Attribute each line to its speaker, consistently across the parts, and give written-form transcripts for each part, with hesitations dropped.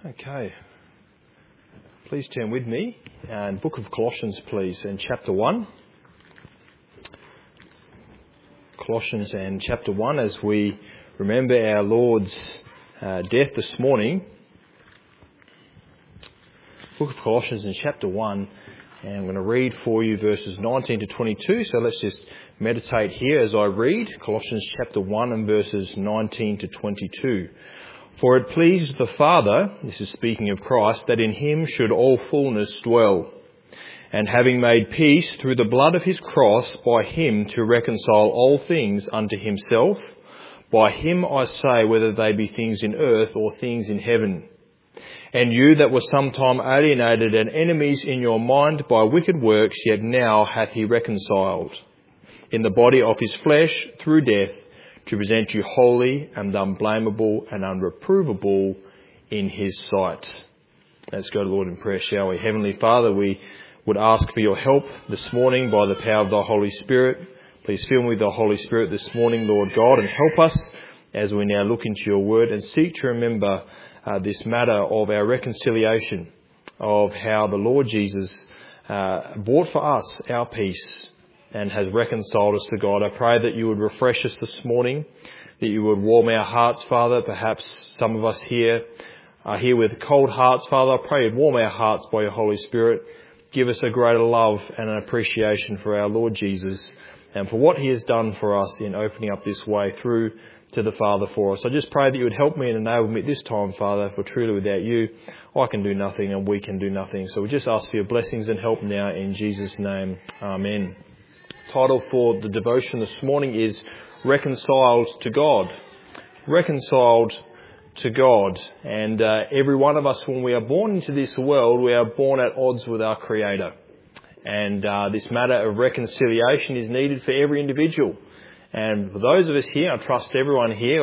Speaker 1: Okay. Please turn with me and Book of Colossians, please, and chapter 1. Colossians and chapter 1, as we remember our Lord's death this morning. Book of Colossians in chapter 1, and I'm going to read for you verses 19 to 22. So let's just meditate here as I read Colossians chapter 1 and verses 19 to 22. For it pleased the Father, this is speaking of Christ, that in him should all fullness dwell, and having made peace through the blood of his cross, by him to reconcile all things unto himself. By him I say, whether they be things in earth or things in heaven. And you that were sometime alienated and enemies in your mind by wicked works, yet now hath he reconciled in the body of his flesh through death, to present you holy and unblameable and unreprovable in his sight. Let's go to the Lord in prayer, shall we? Heavenly Father, we would ask for your help this morning by the power of the Holy Spirit. Please fill me with the Holy Spirit this morning, Lord God, and help us as we now look into your word and seek to remember this matter of our reconciliation, of how the Lord Jesus bought for us our peace and has reconciled us to God. I pray that you would refresh us this morning, that you would warm our hearts, Father. Perhaps some of us here are here with cold hearts, Father. I pray you'd warm our hearts by your Holy Spirit. Give us a greater love and an appreciation for our Lord Jesus and for what he has done for us in opening up this way through to the Father for us. I just pray that you would help me and enable me at this time, Father, for truly without you, I can do nothing and we can do nothing. So we just ask for your blessings and help now in Jesus' name. Amen. Title for the devotion this morning is Reconciled to God. Reconciled to God. And every one of us, when we are born into this world, we are born at odds with our Creator. And this matter of reconciliation is needed for every individual. And for those of us here, I trust everyone here,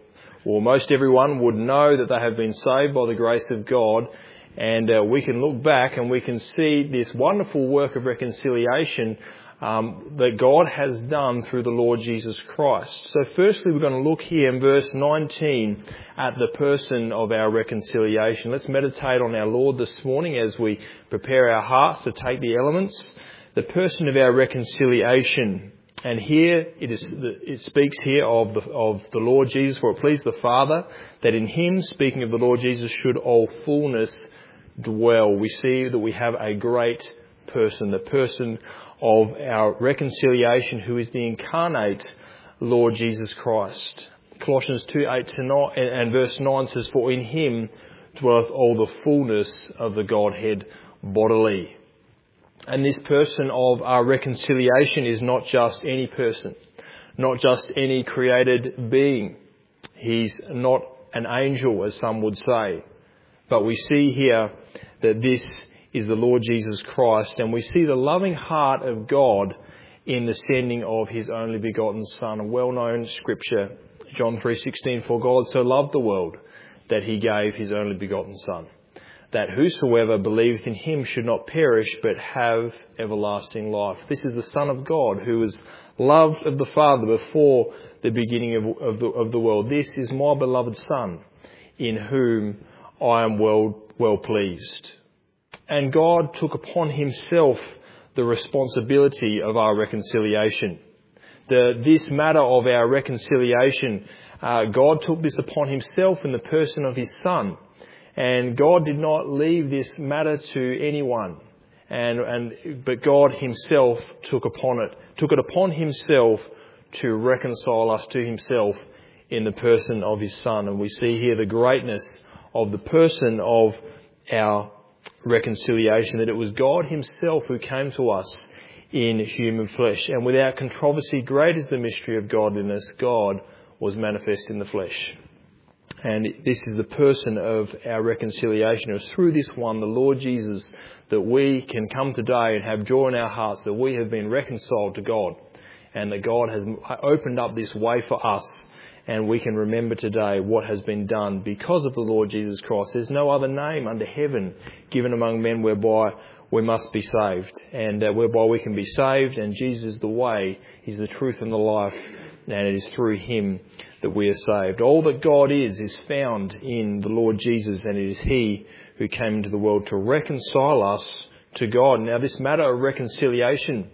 Speaker 1: or most everyone, would know that they have been saved by the grace of God. And we can look back and we can see this wonderful work of reconciliation that God has done through the Lord Jesus Christ. So firstly, we're going to look here in verse 19 at the person of our reconciliation. Let's meditate on our Lord this morning as we prepare our hearts to take the elements. The person of our reconciliation. And here it speaks here of the Lord Jesus. For it pleased the Father that in him, speaking of the Lord Jesus, should all fullness dwell. We see that we have a great person, the person of our reconciliation, who is the incarnate Lord Jesus Christ. Colossians 2:8-9 and verse 9 says, For in him dwelleth all the fullness of the Godhead bodily. And this person of our reconciliation is not just any person, not just any created being. He's not an angel, as some would say. But we see here that this is the Lord Jesus Christ, and we see the loving heart of God in the sending of his only begotten Son. A well-known scripture, John 3:16, For God so loved the world that he gave his only begotten Son, that whosoever believeth in him should not perish but have everlasting life. This is the Son of God who was loved of the Father before the beginning of the world. This is my beloved Son, in whom I am well pleased. And God took upon himself the responsibility of our reconciliation. This matter of our reconciliation, God took this upon himself in the person of his Son. And God did not leave this matter to anyone. But God himself took it upon himself to reconcile us to himself in the person of his Son. And we see here the greatness of the person of our reconciliation, that it was God himself who came to us in human flesh. And without controversy, great is the mystery of godliness. God was manifest in the flesh. And this is the person of our reconciliation. It was through this one, the Lord Jesus, that we can come today and have joy in our hearts, that we have been reconciled to God, and that God has opened up this way for us. And we can remember today what has been done because of the Lord Jesus Christ. There's no other name under heaven given among men whereby we must be saved, and whereby we can be saved. And Jesus is the way, he's the truth and the life, and it is through him that we are saved. All that God is found in the Lord Jesus, and it is He who came into the world to reconcile us to God. Now, this matter of reconciliation,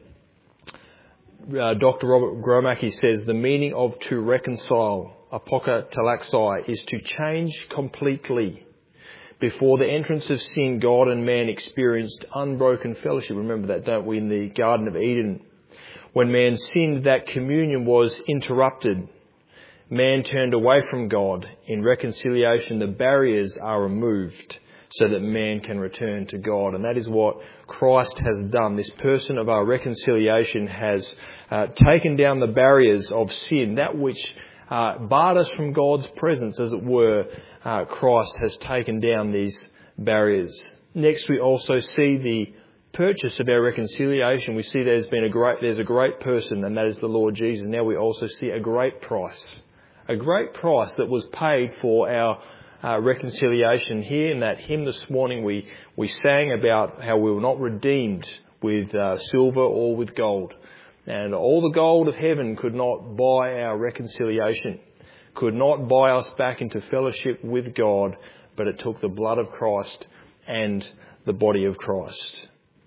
Speaker 1: Dr. Robert Gromacki says the meaning of to reconcile, apokatalaxai, is to change completely. Before the entrance of sin, God and man experienced unbroken fellowship. Remember that, don't we, in the Garden of Eden? When man sinned, that communion was interrupted. Man turned away from God. In reconciliation, the barriers are removed so that man can return to God. And that is what Christ has done. This person of our reconciliation has taken down the barriers of sin, that which barred us from God's presence, as it were. Christ has taken down these barriers. Next, we also see the purchase of our reconciliation. We see there's a great person, and that is the Lord Jesus. Now we also see a great price that was paid for our reconciliation. Here in that hymn this morning, we sang about how we were not redeemed with silver or with gold. And all the gold of heaven could not buy our reconciliation, could not buy us back into fellowship with God, but it took the blood of Christ and the body of Christ.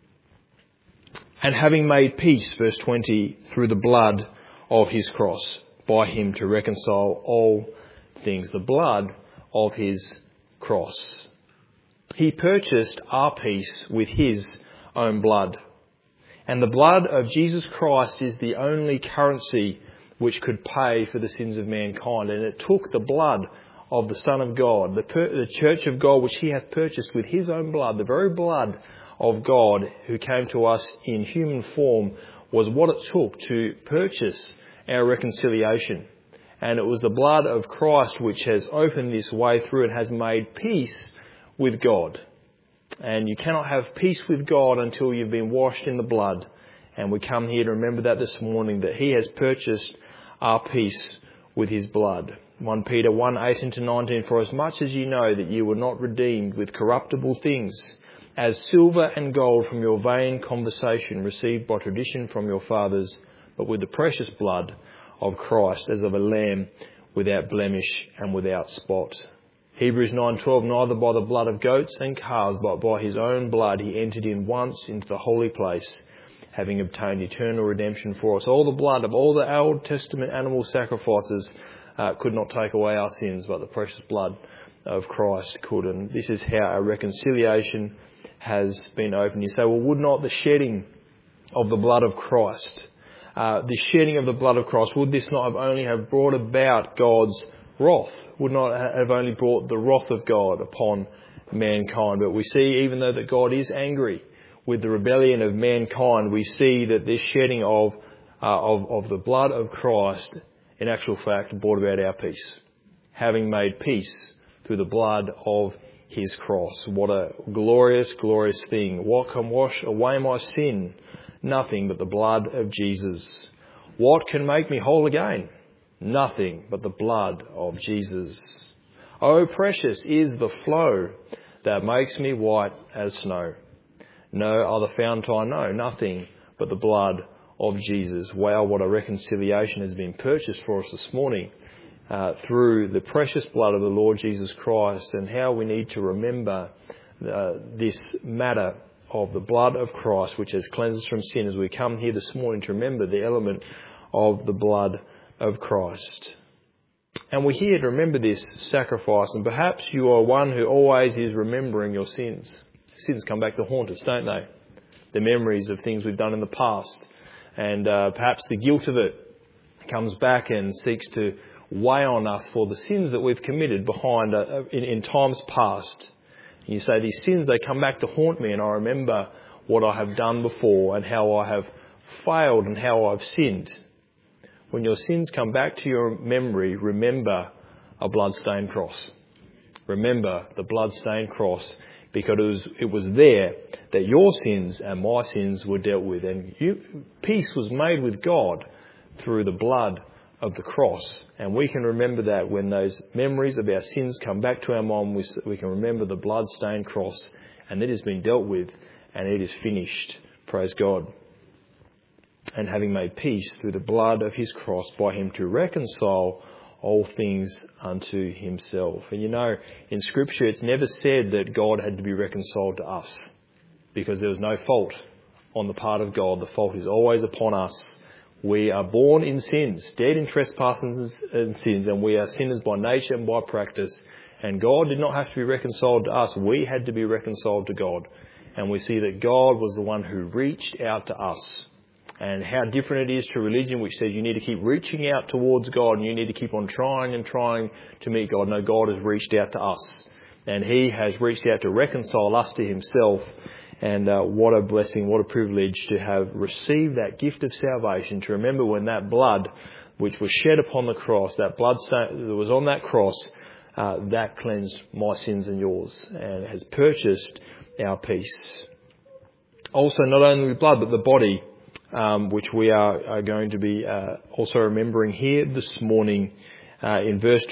Speaker 1: And having made peace, verse 20, through the blood of his cross, by him to reconcile all things. The blood of his cross. He purchased our peace with his own blood. And the blood of Jesus Christ is the only currency which could pay for the sins of mankind. And it took the blood of the Son of God, the church of God, which he hath purchased with his own blood, the very blood of God who came to us in human form, was what it took to purchase our reconciliation. And it was the blood of Christ which has opened this way through and has made peace with God. And you cannot have peace with God until you've been washed in the blood. And we come here to remember that this morning, that he has purchased our peace with his blood. 1 Peter 1:18-19, for as much as you know that you were not redeemed with corruptible things, as silver and gold from your vain conversation received by tradition from your fathers, but with the precious blood of Christ, as of a lamb without blemish and without spot. Hebrews 9:12, neither by the blood of goats and calves, but by his own blood he entered in once into the holy place, having obtained eternal redemption for us. All the blood of all the Old Testament animal sacrifices could not take away our sins, but the precious blood of Christ could. And this is how our reconciliation has been opened. You say, well, would not the shedding of the blood of Christ, would this not have only have brought about God's wrath? Would not have only brought the wrath of God upon mankind? But we see, even though that God is angry with the rebellion of mankind, we see that this shedding of the blood of Christ, in actual fact, brought about our peace, having made peace through the blood of his cross. What a glorious, glorious thing. What can wash away my sin? Nothing but the blood of Jesus. What can make me whole again? Nothing but the blood of Jesus. Oh, precious is the flow that makes me white as snow. No other fount I know, nothing but the blood of Jesus. Wow, what a reconciliation has been purchased for us this morning through the precious blood of the Lord Jesus Christ, and how we need to remember this matter of the blood of Christ, which has cleansed us from sin, as we come here this morning to remember the element of the blood of Christ. And we're here to remember this sacrifice, and perhaps you are one who always is remembering your sins. Sins come back to haunt us, don't they? The memories of things we've done in the past, and perhaps the guilt of it comes back and seeks to weigh on us for the sins that we've committed behind in times past. And you say, these sins, they come back to haunt me, and I remember what I have done before and how I have failed and how I've sinned. When your sins come back to your memory, remember a blood-stained cross. Remember the blood-stained cross, because it was there that your sins and my sins were dealt with. And peace was made with God through the blood of the cross. And we can remember that when those memories of our sins come back to our mind, we can remember the blood-stained cross, and it has been dealt with and it is finished. Praise God. And having made peace through the blood of his cross, by him to reconcile all things unto himself. And you know, in Scripture it's never said that God had to be reconciled to us, because there was no fault on the part of God. The fault is always upon us. We are born in sins, dead in trespasses and sins, and we are sinners by nature and by practice. And God did not have to be reconciled to us. We had to be reconciled to God. And we see that God was the one who reached out to us. And how different it is to religion, which says you need to keep reaching out towards God and you need to keep on trying and trying to meet God. No, God has reached out to us. And he has reached out to reconcile us to himself. And what a blessing, what a privilege to have received that gift of salvation, to remember when that blood which was shed upon the cross, that blood that was on that cross, that cleansed my sins and yours and has purchased our peace. Also, not only the blood, but the body, which we are going to be also remembering here this morning in verse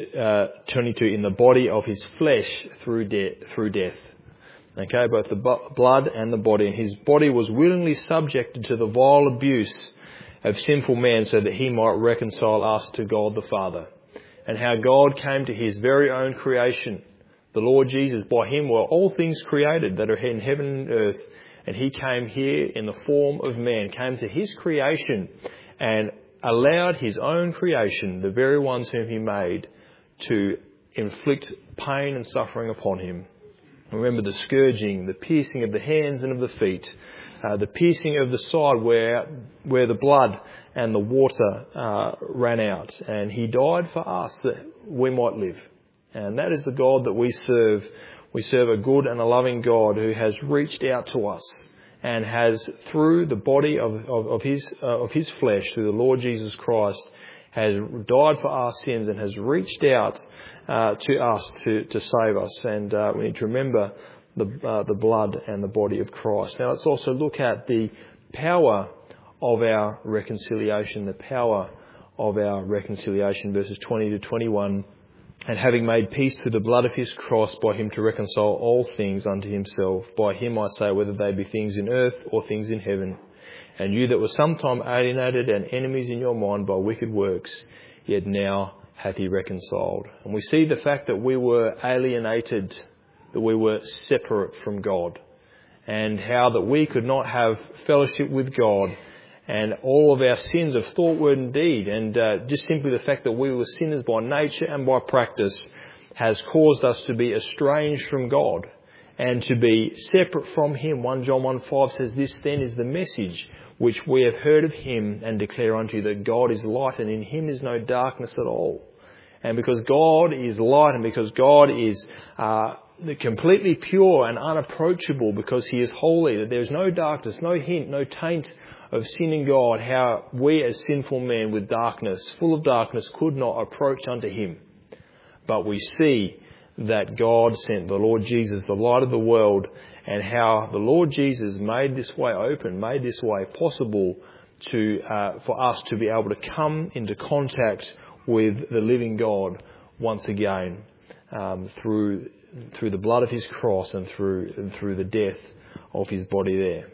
Speaker 1: 22, in the body of his flesh through death. Okay, both the blood and the body. And his body was willingly subjected to the vile abuse of sinful man so that he might reconcile us to God the Father. And how God came to his very own creation, the Lord Jesus. By him were all things created that are in heaven and earth. And he came here in the form of man, came to his creation and allowed his own creation, the very ones whom he made, to inflict pain and suffering upon him. Remember the scourging, the piercing of the hands and of the feet, the piercing of the side where the blood and the water ran out. And he died for us that we might live. And that is the God that we serve. We serve a good and a loving God who has reached out to us and has, through the body of his flesh, through the Lord Jesus Christ, has died for our sins and has reached out to us to save us. And we need to remember the blood and the body of Christ. Now let's also look at the power of our reconciliation, verses 20 to 21. And having made peace through the blood of his cross, by him to reconcile all things unto himself. By him I say, whether they be things in earth or things in heaven. And you that were sometime alienated and enemies in your mind by wicked works, yet now hath he reconciled. And we see the fact that we were alienated, that we were separate from God, and how that we could not have fellowship with God, and all of our sins of thought, word and deed, and just simply the fact that we were sinners by nature and by practice has caused us to be estranged from God and to be separate from him. 1 John 1:5 says, this then is the message which we have heard of him and declare unto you, that God is light and in him is no darkness at all. And because God is light and because God is completely pure and unapproachable, because he is holy, that there is no darkness, no hint, no taint of sin in God, how we as sinful men with darkness, full of darkness, could not approach unto him. But we see that God sent the Lord Jesus, the light of the world, and how the Lord Jesus made this way open, made this way possible for us to be able to come into contact with the living God once again, through the blood of his cross and through the death of his body there.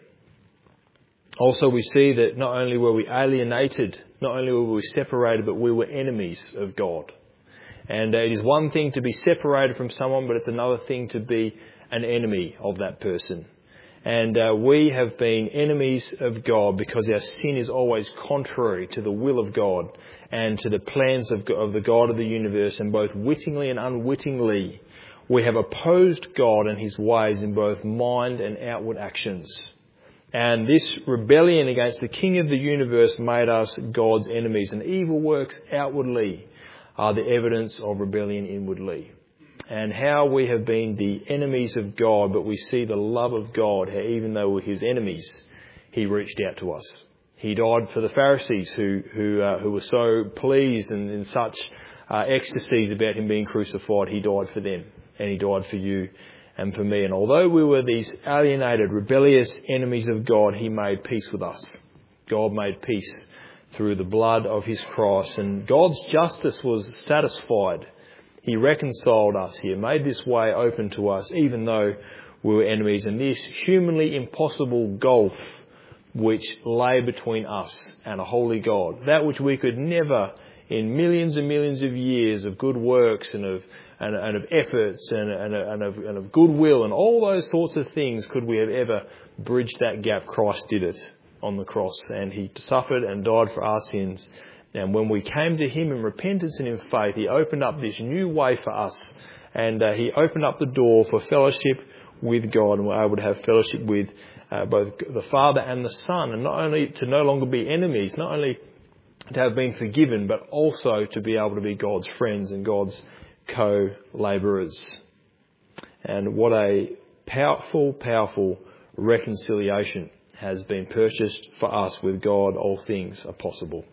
Speaker 1: Also, we see that not only were we alienated, not only were we separated, but we were enemies of God. And it is one thing to be separated from someone, but it's another thing to be an enemy of that person. And we have been enemies of God because our sin is always contrary to the will of God and to the plans of the God of the universe. And both wittingly and unwittingly, we have opposed God and his ways in both mind and outward actions. And this rebellion against the King of the universe made us God's enemies. And evil works outwardly are the evidence of rebellion inwardly. And how we have been the enemies of God, but we see the love of God, how even though we're his enemies, he reached out to us. He died for the Pharisees who were so pleased and in such ecstasies about him being crucified. He died for them, and he died for you and for me. And although we were these alienated, rebellious enemies of God, he made peace with us. God made peace through the blood of his cross, and God's justice was satisfied. He reconciled us here, made this way open to us, even though we were enemies. And this humanly impossible gulf which lay between us and a holy God, that which we could never in millions and millions of years of good works and of efforts and of goodwill and all those sorts of things could we have ever bridged that gap. Christ did it on the cross, and he suffered and died for our sins. And when we came to him in repentance and in faith, he opened up this new way for us, and he opened up the door for fellowship with God, and we're able to have fellowship with both the Father and the Son, and not only to no longer be enemies, not only to have been forgiven, but also to be able to be God's friends and God's co-labourers. And what a powerful, powerful reconciliation has been purchased for us with God. All things are possible.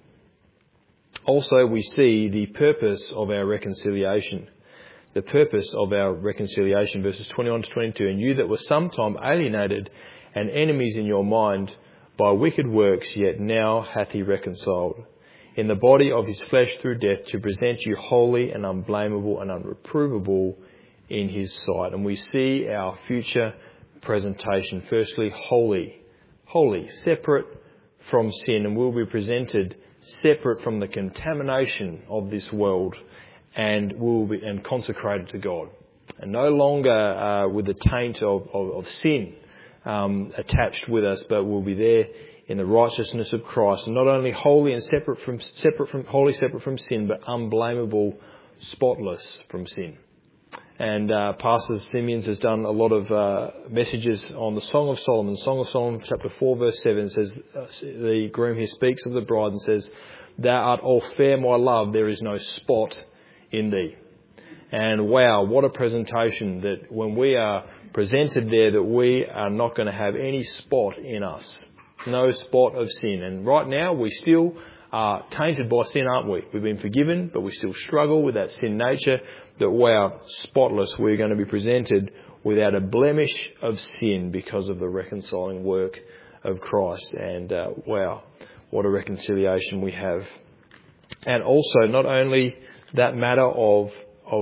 Speaker 1: Also, we see the purpose of our reconciliation. The purpose of our reconciliation, verses 21 to 22. And you that were sometime alienated and enemies in your mind by wicked works, yet now hath he reconciled in the body of his flesh through death, to present you holy and unblameable and unreprovable in his sight. And we see our future presentation. Firstly, holy, separate from sin, and will be presented separate from the contamination of this world, and will be consecrated to God, and no longer with the taint of sin attached with us, but will be there in the righteousness of Christ, and not only holy and separate from sin, but unblameable, spotless from sin. And Pastor Simeons has done a lot of messages on the Song of Solomon. Song of Solomon, chapter 4, verse 7 says, the groom here speaks of the bride and says, "Thou art all fair, my love, there is no spot in thee." And wow, what a presentation, that when we are presented there, that we are not going to have any spot in us. No spot of sin. And right now we still are tainted by sin, aren't we? We've been forgiven, but we still struggle with that sin nature. That wow, spotless, we're going to be presented without a blemish of sin because of the reconciling work of Christ. And wow, what a reconciliation we have. And also, not only that matter of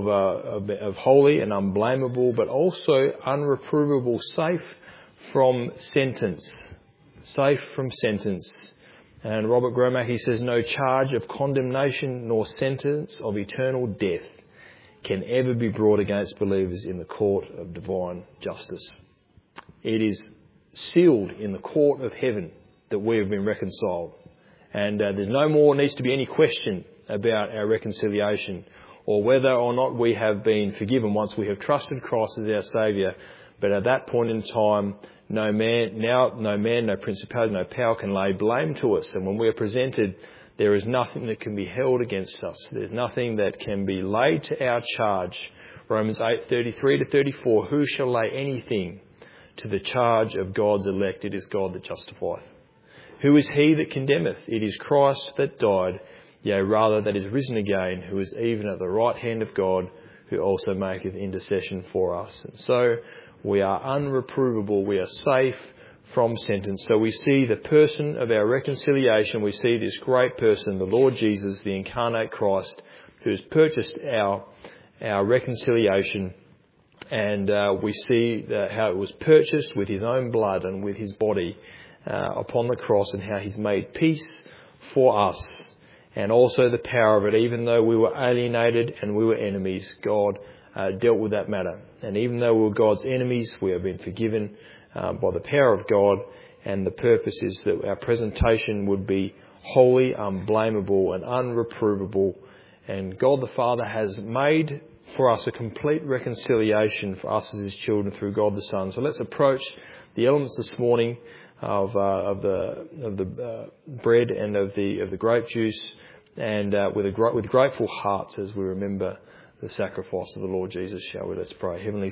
Speaker 1: holy and unblameable, but also unreprovable, safe from sentence. Safe from sentence. And Robert Gromack, he says, no charge of condemnation nor sentence of eternal death can ever be brought against believers in the court of divine justice. It is sealed in the court of heaven that we have been reconciled. And there's no more needs to be any question about our reconciliation, or whether or not we have been forgiven once we have trusted Christ as our Saviour. But at that point in time, no man, no principality, no power can lay blame to us. And when we are presented, there is nothing that can be held against us. There's nothing that can be laid to our charge. Romans 8:33 to 34, who shall lay anything to the charge of God's elect? It is God that justifieth. Who is he that condemneth? It is Christ that died, yea, rather that is risen again, who is even at the right hand of God, who also maketh intercession for us. And so we are unreprovable, we are safe from sentence. So we see the person of our reconciliation, we see this great person, the Lord Jesus, the incarnate Christ, who has purchased our reconciliation. And we see how it was purchased with his own blood and with his body upon the cross, and how he's made peace for us. And also the power of it, even though we were alienated and we were enemies, God dealt with that matter. And even though we were God's enemies, we have been forgiven by the power of God. And the purpose is that our presentation would be holy, unblameable and unreprovable. And God the Father has made for us a complete reconciliation for us as his children through God the Son. So let's approach the elements this morning of the bread and of the grape juice, and with grateful hearts as we remember the sacrifice of the Lord Jesus, shall we? Let's pray. Heavenly